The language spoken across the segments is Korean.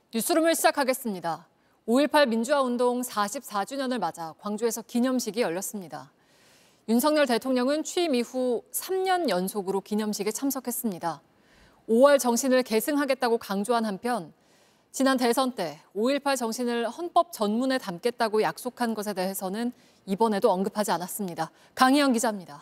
뉴스룸을 시작하겠습니다. 5.18 민주화운동 44주년을 맞아 광주에서 기념식이 열렸습니다. 윤석열 대통령은 취임 이후 3년 연속으로 기념식에 참석했습니다. 5월 정신을 계승하겠다고 강조한 한편 지난 대선 때 5.18 정신을 헌법 전문에 담겠다고 약속한 것에 대해서는 이번에도 언급하지 않았습니다. 강희영 기자입니다.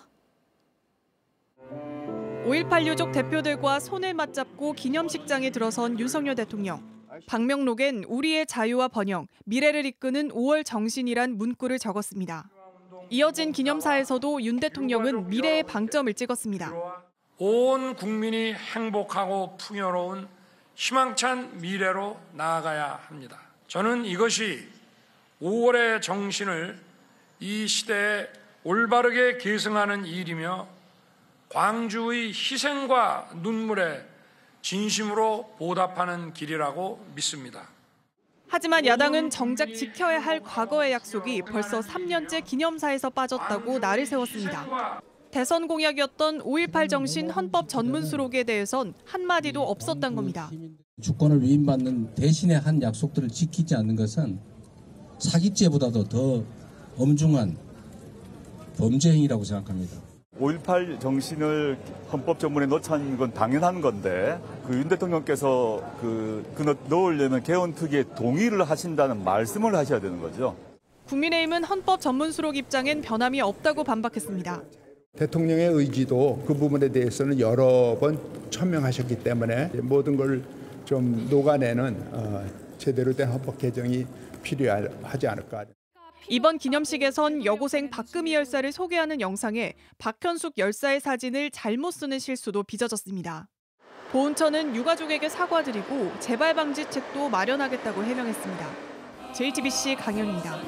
5.18 유족 대표들과 손을 맞잡고 기념식장에 들어선 윤석열 대통령. 방명록엔 우리의 자유와 번영, 미래를 이끄는 5월 정신이란 문구를 적었습니다. 이어진 기념사에서도 윤 대통령은 미래의 방점을 찍었습니다. 온 국민이 행복하고 풍요로운 희망찬 미래로 나아가야 합니다. 저는 이것이 5월의 정신을 이 시대에 올바르게 계승하는 일이며 광주의 희생과 눈물에 진심으로 보답하는 길이라고 믿습니다. 하지만 야당은 정작 지켜야 할 과거의 약속이 벌써 3년째 기념사에서 빠졌다고 날을 세웠습니다. 대선 공약이었던 5.18 정신 헌법 전문 수록에 대해선 한마디도 없었던 겁니다. 주권을 위임받는 대신에 한 약속들을 지키지 않는 것은 사기죄보다도 더 엄중한 범죄 행위라고 생각합니다. 5.18 정신을 헌법 전문에 넣자는 건 당연한 건데 윤 대통령께서 넣으려면 개헌특위에 동의를 하신다는 말씀을 하셔야 되는 거죠. 국민의힘은 헌법 전문 수록 입장엔 변함이 없다고 반박했습니다. 대통령의 의지도 그 부분에 대해서는 여러 번 천명하셨기 때문에 모든 걸 좀 녹아내는 제대로 된 헌법 개정이 필요하지 않을까. 이번 기념식에선 여고생 박금희 열사를 소개하는 영상에 박현숙 열사의 사진을 잘못 쓰는 실수도 빚어졌습니다. 보훈처는 유가족에게 사과드리고 재발 방지책도 마련하겠다고 해명했습니다. JTBC 강현입니다.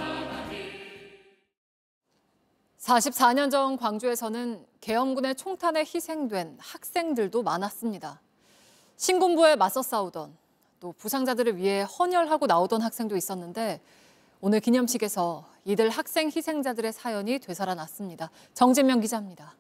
44년 전 광주에서는 계엄군의 총탄에 희생된 학생들도 많았습니다. 신군부에 맞서 싸우던 또 부상자들을 위해 헌혈하고 나오던 학생도 있었는데 오늘 기념식에서 이들 학생 희생자들의 사연이 되살아났습니다. 정진명 기자입니다.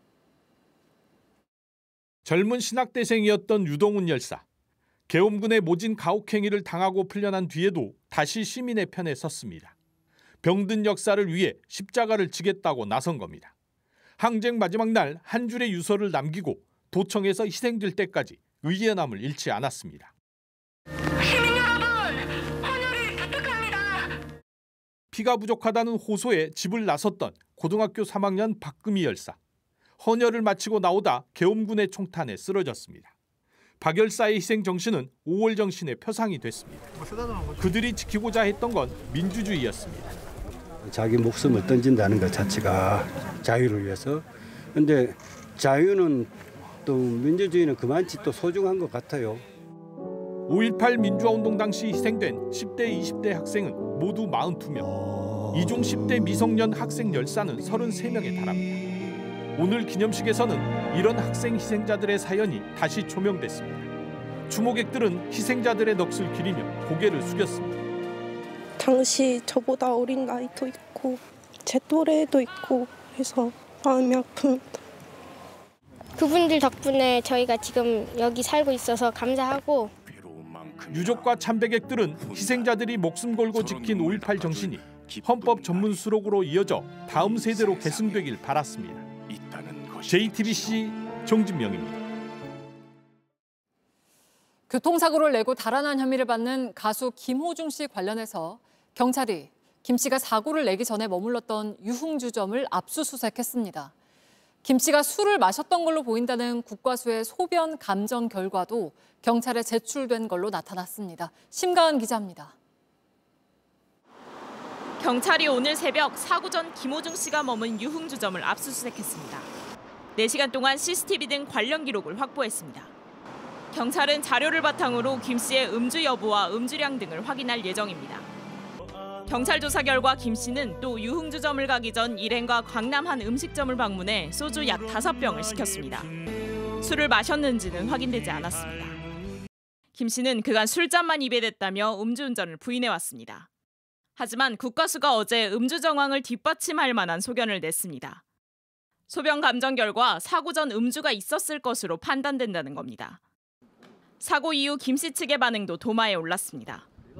젊은 신학대생이었던 유동훈 열사. 계엄군의 모진 가혹행위를 당하고 풀려난 뒤에도 다시 시민의 편에 섰습니다. 병든 역사를 위해 십자가를 지겠다고 나선 겁니다. 항쟁 마지막 날 한 줄의 유서를 남기고 도청에서 희생될 때까지 의연함을 잃지 않았습니다. 시민 여러분, 헌혈을 부탁합니다. 피가 부족하다는 호소에 집을 나섰던 고등학교 3학년 박금희 열사. 헌혈을 마치고 나오다 계엄군의 총탄에 쓰러졌습니다. 박 열사의 희생 정신은 5월 정신의 표상이 됐습니다. 그들이 지키고자 했던 건 민주주의였습니다. 자기 목숨을 던진다는 것 자체가 자유를 위해서. 그런데 자유는 또 민주주의는 그만치 또 소중한 것 같아요. 5.18 민주화운동 당시 희생된 10대, 20대 학생은 모두 42명. 이중 10대 미성년 학생 열사는 33명에 달합니다. 오늘 기념식에서는 이런 학생 희생자들의 사연이 다시 조명됐습니다. 추모객들은 희생자들의 넋을 기리며 고개를 숙였습니다. 당시 저보다 어린 나이도 있고 제 또래도 있고 해서 마음이 아픕니다. 그분들 덕분에 저희가 지금 여기 살고 있어서 감사하고 유족과 참배객들은 희생자들이 목숨 걸고 지킨 5.18 정신이 헌법 전문 수록으로 이어져 다음 세대로 계승되길 바랐습니다. JTBC 정진명입니다. 교통사고를 내고 달아난 혐의를 받는 가수 김호중 씨 관련해서 경찰이 김 씨가 사고를 내기 전에 머물렀던 유흥주점을 압수수색했습니다. 김 씨가 술을 마셨던 걸로 보인다는 국과수의 소변 감정 결과도 경찰에 제출된 걸로 나타났습니다. 심가은 기자입니다. 경찰이 오늘 새벽 사고 전 김호중 씨가 머문 유흥주점을 압수수색했습니다. 4시간 동안 CCTV 등 관련 기록을 확보했습니다. 경찰은 자료를 바탕으로 김 씨의 음주 여부와 음주량 등을 확인할 예정입니다. 경찰 조사 결과 김 씨는 또 유흥주점을 가기 전 일행과 광남 한 음식점을 방문해 소주 약 5병을 시켰습니다. 술을 마셨는지는 확인되지 않았습니다. 김 씨는 그간 술잔만 입에 댔다며 음주운전을 부인해왔습니다. 하지만 국과수가 어제 음주 정황을 뒷받침할 만한 소견을 냈습니다. 소변 감정 결과 사고 전 음주가 있었을 것으로 판단된다는 겁니다. 사고 이후 김 씨 측의 반응도 도마에 올랐습니다.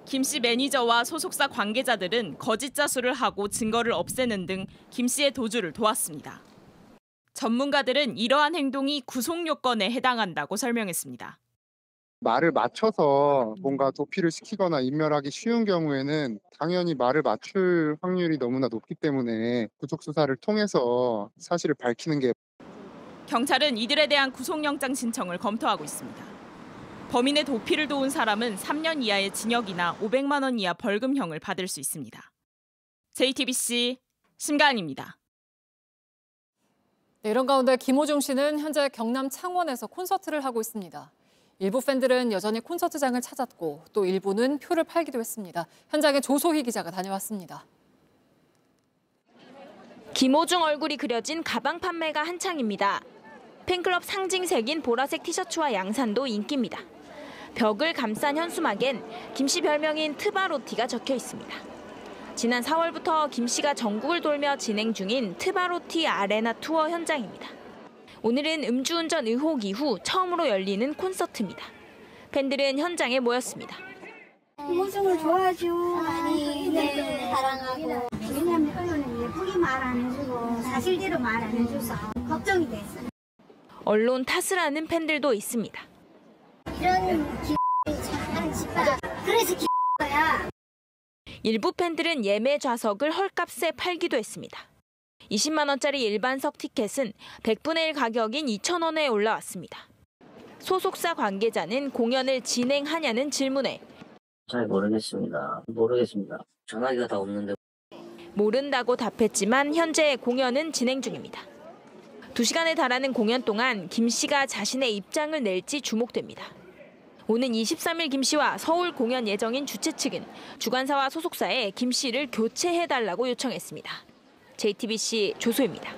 김 씨 매니저와 소속사 관계자들은 거짓 자수를 하고 증거를 없애는 등 김 씨의 도주를 도왔습니다. 전문가들은 이러한 행동이 구속 요건에 해당한다고 설명했습니다. 말을 맞춰서 뭔가 도피를 시키거나 인멸하기 쉬운 경우에는 당연히 말을 맞출 확률이 너무나 높기 때문에 구속 수사를 통해서 사실을 밝히는 게. 경찰은 이들에 대한 구속영장 신청을 검토하고 있습니다. 범인의 도피를 도운 사람은 3년 이하의 징역이나 500만 원 이하 벌금형을 받을 수 있습니다. JTBC 심가은입니다. 네, 이런 가운데 김호중 씨는 현재 경남 창원에서 콘서트를 하고 있습니다. 일부 팬들은 여전히 콘서트장을 찾았고 또 일부는 표를 팔기도 했습니다. 현장에 조소희 기자가 다녀왔습니다. 김호중 얼굴이 그려진 가방 판매가 한창입니다. 팬클럽 상징색인 보라색 티셔츠와 양산도 인기입니다. 벽을 감싼 현수막엔 김 씨 별명인 트바로티가 적혀 있습니다. 지난 4월부터 김 씨가 전국을 돌며 진행 중인 트바로티 아레나 투어 현장입니다. 오늘은 음주운전 의혹 이후 처음으로 열리는 콘서트입니다. 팬들은 현장에 모였습니다. 김호중을 좋아하죠. 많이 사랑하고. 왜냐면 언론은 예쁘게 말 안 해주고 사실대로 말 안 해줘서 걱정이 됐어요. 언론 탓을 하는 팬들도 있습니다. 이런 하는 집안 그래서 거야. 일부 팬들은 예매 좌석을 헐값에 팔기도 했습니다. 20만 원짜리 일반석 티켓은 100분의 1 가격인 2,000원에 올라왔습니다. 소속사 관계자는 공연을 진행하냐는 질문에 잘 모르겠습니다. 전화기가 다 없는데. 모른다고 답했지만 현재 공연은 진행 중입니다. 2시간에 달하는 공연 동안 김 씨가 자신의 입장을 낼지 주목됩니다. 오는 23일 김 씨와 서울 공연 예정인 주최 측은 주관사와 소속사에 김 씨를 교체해달라고 요청했습니다. JTBC 조소희입니다.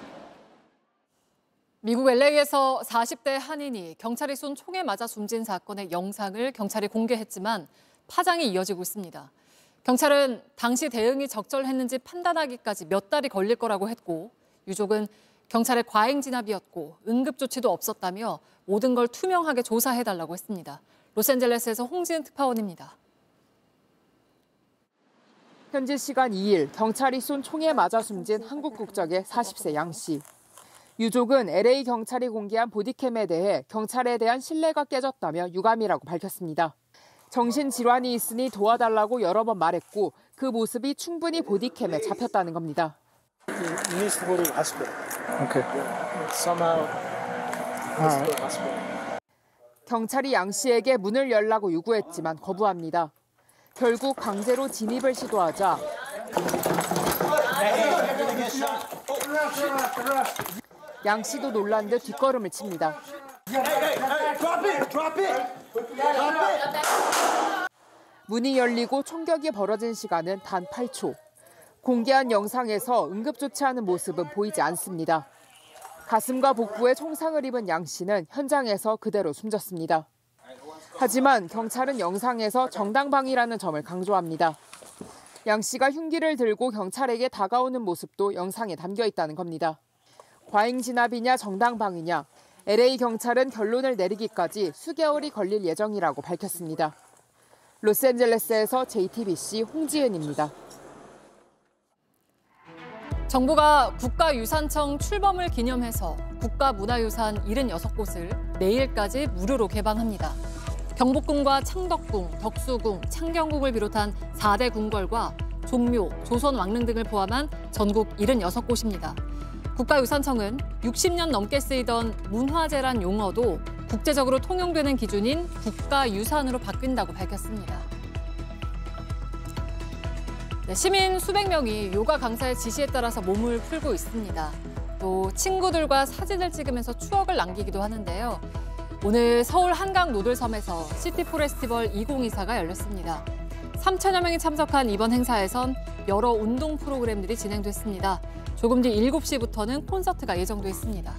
미국 LA에서 40대 한인이 경찰이 쏜 총에 맞아 숨진 사건의 영상을 경찰이 공개했지만 파장이 이어지고 있습니다. 경찰은 당시 대응이 적절했는지 판단하기까지 몇 달이 걸릴 거라고 했고 유족은 경찰의 과잉 진압이었고 응급조치도 없었다며 모든 걸 투명하게 조사해달라고 했습니다. 로스앤젤레스에서 홍지은 특파원입니다. 현지 시간 2일 경찰이 쏜 총에 맞아 숨진 한국 국적의 40세 양 씨. 유족은 LA 경찰이 공개한 보디캠에 대해 경찰에 대한 신뢰가 깨졌다며 유감이라고 밝혔습니다. 정신질환이 있으니 도와달라고 여러 번 말했고 그 모습이 충분히 보디캠에 잡혔다는 겁니다. 경찰이 양 씨에게 문을 열라고 요구했지만 거부합니다. 결국 강제로 진입을 시도하자 양 씨도 놀란 듯 뒷걸음을 칩니다. 문이 열리고 총격이 벌어진 시간은 단 8초. 공개한 영상에서 응급조치하는 모습은 보이지 않습니다. 가슴과 복부에 총상을 입은 양 씨는 현장에서 그대로 숨졌습니다. 하지만 경찰은 영상에서 정당방위라는 점을 강조합니다. 양 씨가 흉기를 들고 경찰에게 다가오는 모습도 영상에 담겨 있다는 겁니다. 과잉 진압이냐 정당방위냐, LA 경찰은 결론을 내리기까지 수개월이 걸릴 예정이라고 밝혔습니다. 로스앤젤레스에서 JTBC 홍지은입니다. 정부가 국가유산청 출범을 기념해서 국가문화유산 76곳을 내일까지 무료로 개방합니다. 경복궁과 창덕궁, 덕수궁, 창경궁을 비롯한 4대 궁궐과 종묘, 조선 왕릉 등을 포함한 전국 76곳입니다. 국가유산청은 60년 넘게 쓰이던 문화재란 용어도 국제적으로 통용되는 기준인 국가유산으로 바뀐다고 밝혔습니다. 네, 시민 수백 명이 요가 강사의 지시에 따라서 몸을 풀고 있습니다. 또 친구들과 사진을 찍으면서 추억을 남기기도 하는데요. 오늘 서울 한강 노들섬에서 시티 포레스티벌 2024가 열렸습니다. 3천여 명이 참석한 이번 행사에선 여러 운동 프로그램들이 진행됐습니다. 조금 뒤 7시부터는 콘서트가 예정돼 있습니다.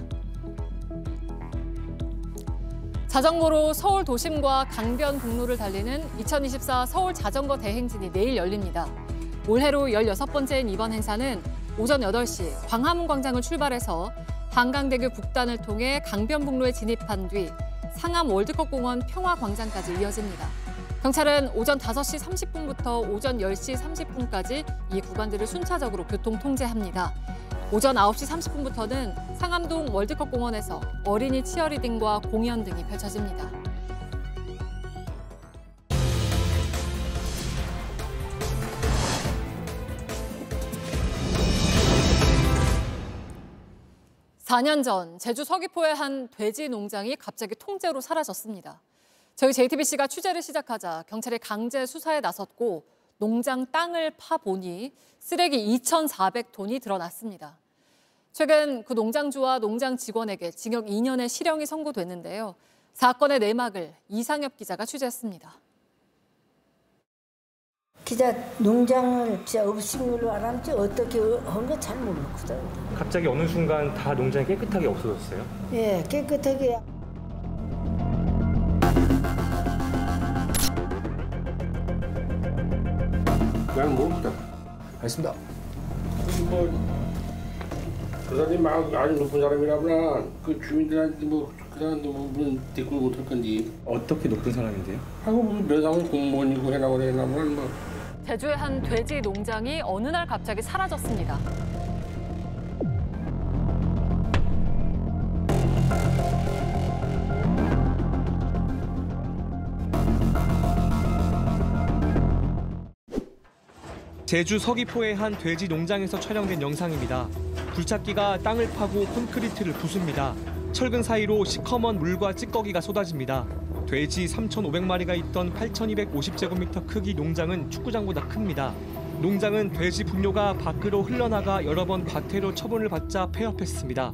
자전거로 서울 도심과 강변북로를 달리는 2024 서울 자전거 대행진이 내일 열립니다. 올해로 16번째인 이번 행사는 오전 8시 광화문 광장을 출발해서 한강대교 북단을 통해 강변북로에 진입한 뒤 상암 월드컵공원 평화광장까지 이어집니다. 경찰은 오전 5시 30분부터 오전 10시 30분까지 이 구간들을 순차적으로 교통 통제합니다. 오전 9시 30분부터는 상암동 월드컵 공원에서 어린이 치어리딩과 공연 등이 펼쳐집니다. (4년) 전 제주 서귀포의 한 돼지 농장이 갑자기 통째로 사라졌습니다. 저희 JTBC가 취재를 시작하자 경찰이 강제 수사에 나섰고 농장 땅을 파보니 쓰레기 2,400톤이 드러났습니다. 최근 그 농장주와 농장 직원에게 징역 2년의 실형이 선고됐는데요. 사건의 내막을 이상엽 기자가 취재했습니다. 기자 농장을 진짜 없인 걸로 알았는지 어떻게 한 거 잘 모르거든. 갑자기 어느 순간 다 농장이 깨끗하게 없어졌어요? 예, 깨끗하게. 그냥 모릅니다. 알겠습니다. 그 사람이 막 아주 높은 사람이라구나. 그 주민들한테 그 사람도 무슨 댓글 못할 건지. 어떻게 높은 사람인데요? 하고 무슨 매상은 공무원이고 해나고 해나면 뭐. 제주의 한 돼지 농장이 어느 날 갑자기 사라졌습니다. 제주 서귀포의 한 돼지 농장에서 촬영된 영상입니다. 굴착기가 땅을 파고 콘크리트를 부숩니다. 철근 사이로 시커먼 물과 찌꺼기가 쏟아집니다. 돼지 3,500마리가 있던 8,250제곱미터 크기 농장은 축구장보다 큽니다. 농장은 돼지 분뇨가 밖으로 흘러나가 여러 번 과태료 처분을 받자 폐업했습니다.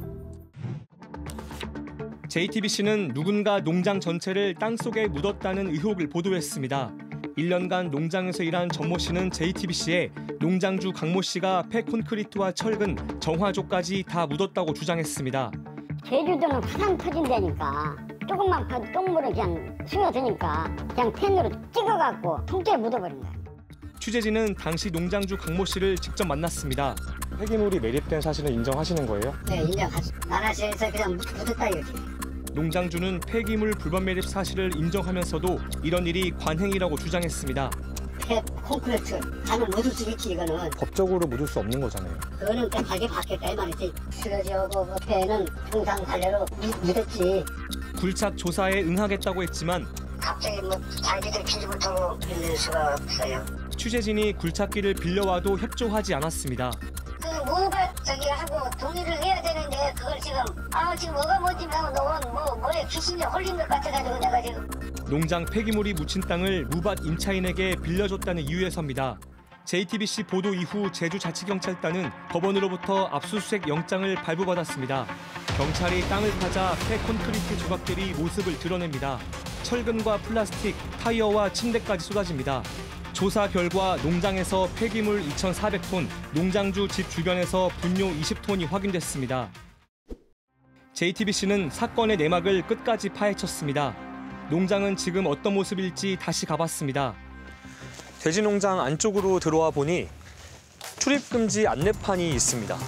JTBC는 누군가 농장 전체를 땅속에 묻었다는 의혹을 보도했습니다. 1년간 농장에서 일한 전모 씨는 JTBC에 농장주 강모 씨가 폐콘크리트와 철근, 정화조까지 다 묻었다고 주장했습니다. 제주도는 화산 터진다니까 조금만 봐도 똥물을 그냥 스며드니까 그냥 펜으로 찍어갖고 통째로 묻어버린 거야. 취재진은 당시 농장주 강모 씨를 직접 만났습니다. 폐기물이 매립된 사실은 인정하시는 거예요? 네, 인정하죠. 나라시에서 그냥 묻었다 이거지. 농장주는 폐기물 불법 매립 사실을 인정하면서도 이런 일이 관행이라고 주장했습니다. 폐 콘크리트 하면 묻을 수 있지 이거는. 법적으로 묻을 수 없는 거잖아요. 그거는 깨끗하게 바뀌었다 이 말이지. 쓰러지고 폐는 통상 관례로 묻었지. 굴착 조사에 응하겠다고 했지만 갑자기 뭐 자기들 피지 못하고 빌릴 수가 없어요. 취재진이 굴착기를 빌려와도 협조하지 않았습니다. 그 뭐가 저기 하고 동의를 해야 되는데 그걸 지금 지금 뭐가 뭔지 하고 뭐에 귀신이 홀린 것 같아가지고 내가 지금. 농장 폐기물이 묻힌 땅을 무밭 임차인에게 빌려줬다는 이유에서입니다. JTBC 보도 이후 제주자치경찰단은 법원으로부터 압수수색 영장을 발부받았습니다. 경찰이 땅을 파자 폐콘크리트 조각들이 모습을 드러냅니다. 철근과 플라스틱, 타이어와 침대까지 쏟아집니다. 조사 결과 농장에서 폐기물 2,400톤, 농장주 집 주변에서 분뇨 20톤이 확인됐습니다. JTBC는 사건의 내막을 끝까지 파헤쳤습니다. 농장은 지금 어떤 모습일지 다시 가봤습니다. 돼지 농장 안쪽으로 들어와 보니 출입금지 안내판이 있습니다.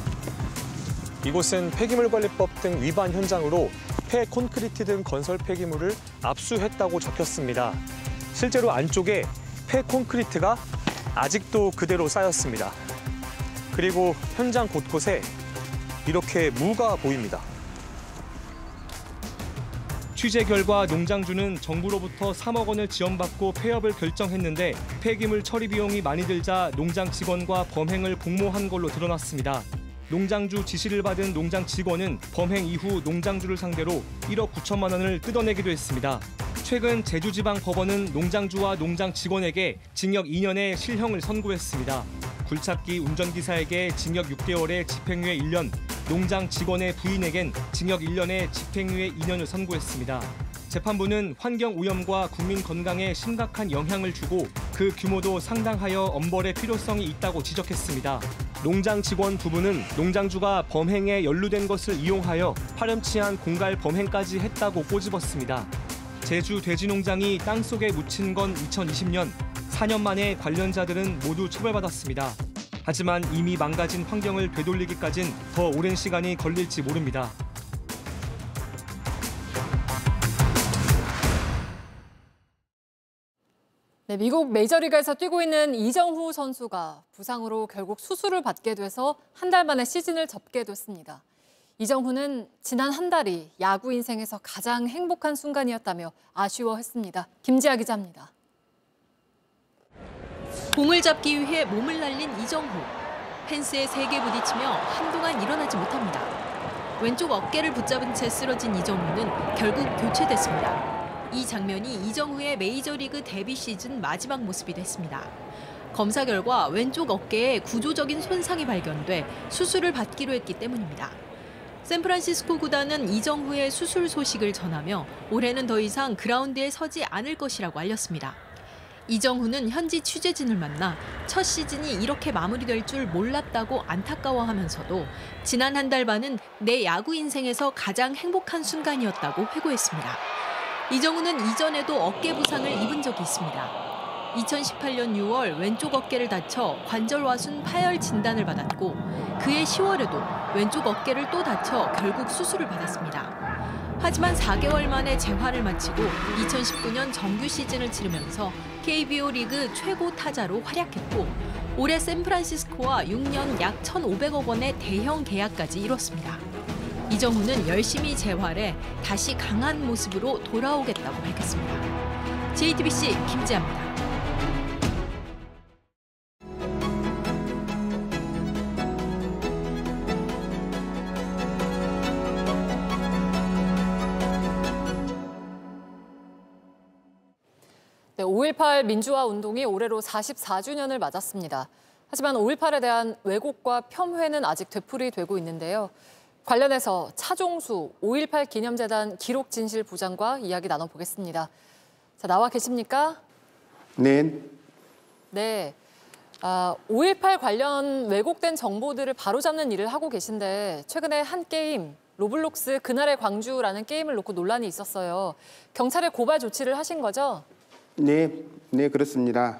이곳은 폐기물관리법 등 위반 현장으로 폐콘크리트 등 건설 폐기물을 압수했다고 적혔습니다. 실제로 안쪽에 폐콘크리트가 아직도 그대로 쌓였습니다. 그리고 현장 곳곳에 이렇게 무가 보입니다. 취재 결과 농장주는 정부로부터 3억 원을 지원받고 폐업을 결정했는데 폐기물 처리 비용이 많이 들자 농장 직원과 범행을 공모한 걸로 드러났습니다. 농장주 지시를 받은 농장 직원은 범행 이후 농장주를 상대로 1억 9천만 원을 뜯어내기도 했습니다. 최근 제주지방법원은 농장주와 농장 직원에게 징역 2년의 실형을 선고했습니다. 굴착기 운전기사에게 징역 6개월에 집행유예 1년, 농장 직원의 부인에겐 징역 1년에 집행유예 2년을 선고했습니다. 재판부는 환경오염과 국민 건강에 심각한 영향을 주고 그 규모도 상당하여 엄벌의 필요성이 있다고 지적했습니다. 농장 직원 부부는 농장주가 범행에 연루된 것을 이용하여 파렴치한 공갈 범행까지 했다고 꼬집었습니다. 제주 돼지농장이 땅속에 묻힌 건 2020년, 4년 만에 관련자들은 모두 처벌받았습니다. 하지만 이미 망가진 환경을 되돌리기까진 더 오랜 시간이 걸릴지 모릅니다. 네, 미국 메이저리그에서 뛰고 있는 이정후 선수가 부상으로 결국 수술을 받게 돼서 한 달 만에 시즌을 접게 됐습니다. 이정후는 지난 한 달이 야구 인생에서 가장 행복한 순간이었다며 아쉬워했습니다. 김지아 기자입니다. 공을 잡기 위해 몸을 날린 이정후. 펜스에 세게 부딪히며 한동안 일어나지 못합니다. 왼쪽 어깨를 붙잡은 채 쓰러진 이정후는 결국 교체됐습니다. 이 장면이 이정후의 메이저리그 데뷔 시즌 마지막 모습이 됐습니다. 검사 결과 왼쪽 어깨에 구조적인 손상이 발견돼 수술을 받기로 했기 때문입니다. 샌프란시스코 구단은 이정후의 수술 소식을 전하며 올해는 더 이상 그라운드에 서지 않을 것이라고 알렸습니다. 이정후는 현지 취재진을 만나 첫 시즌이 이렇게 마무리될 줄 몰랐다고 안타까워하면서도 지난 한 달 반은 내 야구 인생에서 가장 행복한 순간이었다고 회고했습니다. 이정후는 이전에도 어깨 부상을 입은 적이 있습니다. 2018년 6월 왼쪽 어깨를 다쳐 관절화순 파열 진단을 받았고 그해 10월에도 왼쪽 어깨를 또 다쳐 결국 수술을 받았습니다. 하지만 4개월 만에 재활을 마치고 2019년 정규 시즌을 치르면서 KBO 리그 최고 타자로 활약했고 올해 샌프란시스코와 6년 약 1,500억 원의 대형 계약까지 이뤘습니다. 이정후는 열심히 재활해 다시 강한 모습으로 돌아오겠다고 밝혔습니다. JTBC 김지아입니다. 네, 5.18 민주화 운동이 올해로 44주년을 맞았습니다. 하지만 5.18에 대한 왜곡과 폄훼는 아직 되풀이되고 있는데요. 관련해서 차종수 5.18 기념재단 기록진실부장과 이야기 나눠보겠습니다. 자, 나와 계십니까? 네. 네. 5.18 관련 왜곡된 정보들을 바로잡는 일을 하고 계신데 최근에 한 게임, 로블록스 그날의 광주라는 게임을 놓고 논란이 있었어요. 경찰에 고발 조치를 하신 거죠? 네, 그렇습니다.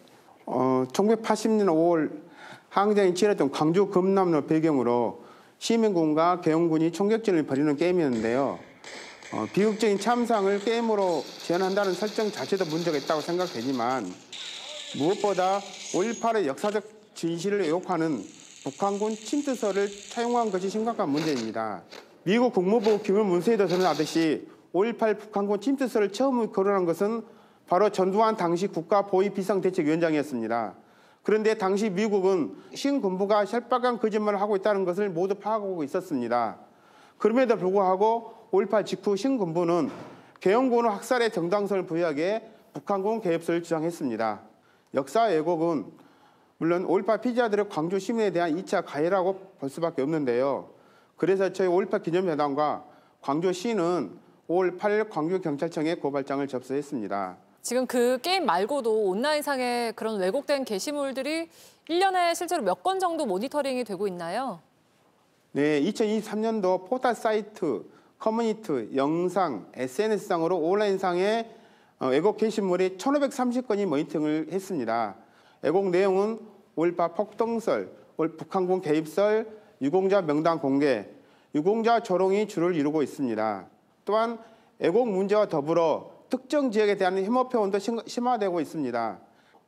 1980년 5월 항쟁이 치렀던 광주 금남로 배경으로 시민군과 계엄군이 총격전을 벌이는 게임이었는데요. 비극적인 참상을 게임으로 재현한다는 설정 자체도 문제가 있다고 생각되지만 무엇보다 5.18의 역사적 진실을 왜곡하는 북한군 침투설을 차용한 것이 심각한 문제입니다. 미국 국무부 기물 문서에도 드러나듯이 5.18 북한군 침투설을 처음 거론한 것은 바로 전두환 당시 국가보위비상대책위원장이었습니다. 그런데 당시 미국은 신군부가 셜박한 거짓말을 하고 있다는 것을 모두 파악하고 있었습니다. 그럼에도 불구하고 5.18 직후 신군부는 계엄군의 학살의 정당성을 부여하기에 북한군 개입설을 주장했습니다. 역사 왜곡은 물론 5.18 피해자들의 광주 시민에 대한 2차 가해라고 볼 수밖에 없는데요. 그래서 저희 5.18 기념재단과 광주시는 5월 8일 광주경찰청에 고발장을 접수했습니다. 지금 그 게임 말고도 온라인상에 그런 왜곡된 게시물들이 1년에 실제로 몇 건 정도 모니터링이 되고 있나요? 네, 2023년도 포털 사이트, 커뮤니티, 영상, SNS상으로 온라인상에 왜곡 게시물이 1,530건이 모니터링을 했습니다. 왜곡 내용은 5.18 폭동설, 북한군 개입설, 유공자 명단 공개, 유공자 조롱이 주를 이루고 있습니다. 또한 왜곡 문제와 더불어 특정 지역에 대한 혐오 표현도 심화되고 있습니다.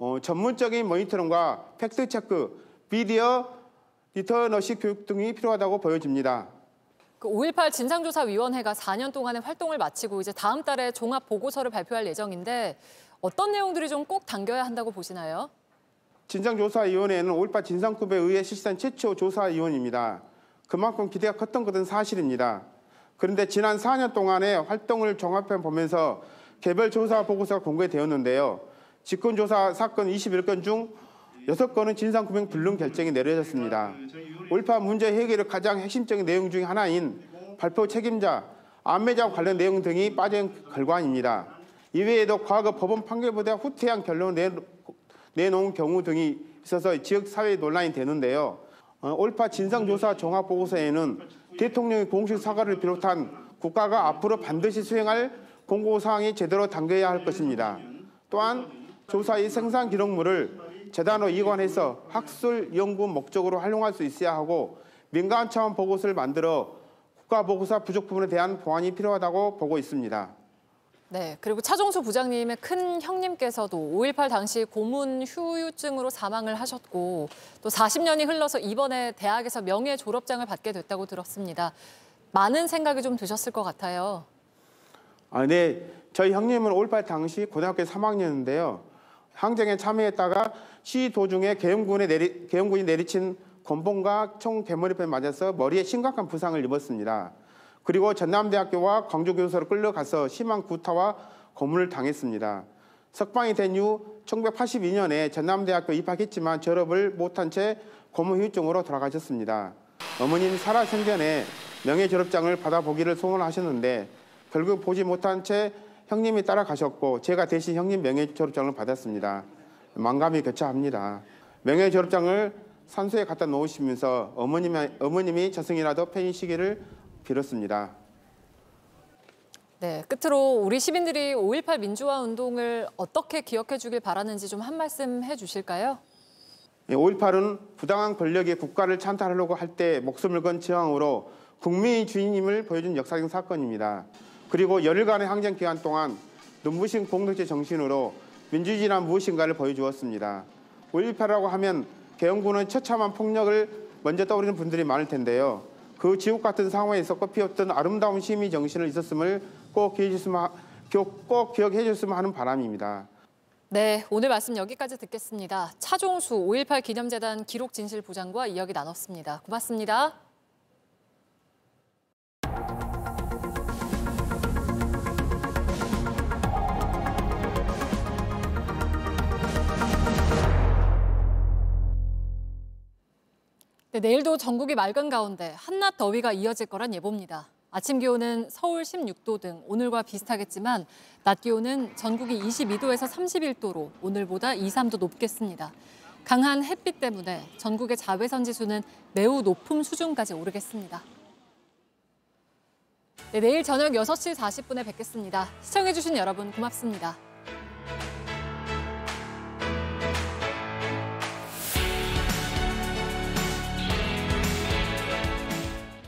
전문적인 모니터링과 팩트체크, 비디오 리터너시 교육 등이 필요하다고 보여집니다. 그 5.18 진상조사위원회가 4년 동안의 활동을 마치고 이제 다음 달에 종합 보고서를 발표할 예정인데 어떤 내용들이 좀 꼭 당겨야 한다고 보시나요? 진상조사위원회는 5.18 진상급에 의해 실시한 최초 조사위원입니다. 그만큼 기대가 컸던 것은 사실입니다. 그런데 지난 4년 동안의 활동을 종합해 보면서 개별 조사 보고서가 공개되었는데요. 직권조사 사건 21건 중 6건은 진상규명 불능 결정이 내려졌습니다. 5.18 문제 해결의 가장 핵심적인 내용 중 하나인 발표 책임자, 안매장 관련 내용 등이 빠진 결과입니다. 이외에도 과거 법원 판결보다 후퇴한 결론을 내놓은 경우 등이 있어서 지역사회 논란이 되는데요. 5.18 진상조사 종합보고서에는 대통령의 공식 사과를 비롯한 국가가 앞으로 반드시 수행할 공고사항이 제대로 담겨야 할 것입니다. 또한 조사의 생산 기록물을 재단으로 이관해서 학술 연구 목적으로 활용할 수 있어야 하고 민간 차원 보고서를 만들어 국가보고서 부족 부분에 대한 보완이 필요하다고 보고 있습니다. 네, 그리고 차종수 부장님의 큰 형님께서도 5.18 당시 고문 후유증으로 사망을 하셨고 또 40년이 흘러서 이번에 대학에서 명예 졸업장을 받게 됐다고 들었습니다. 많은 생각이 좀 드셨을 것 같아요. 네. 저희 형님은 5.18 당시 고등학교 3학년인데요. 항쟁에 참여했다가 시위 도중에 계엄군이 내리친 권총과 총 개머리패에 맞아서 머리에 심각한 부상을 입었습니다. 그리고 전남대학교와 광주교도소로 끌려가서 심한 구타와 고문을 당했습니다. 석방이 된 이후 1982년에 전남대학교 입학했지만 졸업을 못한 채 고문 후유증으로 돌아가셨습니다. 어머님 살아생전에 명예 졸업장을 받아보기를 소원하셨는데 결국 보지 못한 채 형님이 따라가셨고 제가 대신 형님 명예 졸업장을 받았습니다. 만감이 교차합니다. 명예 졸업장을 산소에 갖다 놓으시면서 어머님이 저승이라도 편히쉬기를 빌었습니다. 네, 끝으로 우리 시민들이 5.18 민주화 운동을 어떻게 기억해 주길 바라는지 좀 한 말씀 해주실까요? 5.18은 부당한 권력이 국가를 찬탈하려고 할 때 목숨을 건 저항으로 국민의 주인임을 보여준 역사적 사건입니다. 그리고 열흘간의 항쟁 기간 동안 눈부신 공동체 정신으로 민주주의란 무엇인가를 보여주었습니다. 5.18이라고 하면 계엄군의 처참한 폭력을 먼저 떠오르는 분들이 많을 텐데요. 그 지옥 같은 상황에서 꽃피웠던 아름다운 시민 정신을 있었음을 꼭 기억해 줬으면 하는 바람입니다. 네, 오늘 말씀 여기까지 듣겠습니다. 차종수 5.18 기념재단 기록진실부장과 이야기 나눴습니다. 고맙습니다. 네, 내일도 전국이 맑은 가운데 한낮 더위가 이어질 거란 예보입니다. 아침 기온은 서울 16도 등 오늘과 비슷하겠지만 낮 기온은 전국이 22도에서 31도로 오늘보다 2, 3도 높겠습니다. 강한 햇빛 때문에 전국의 자외선 지수는 매우 높은 수준까지 오르겠습니다. 네, 내일 저녁 6시 40분에 뵙겠습니다. 시청해주신 여러분 고맙습니다.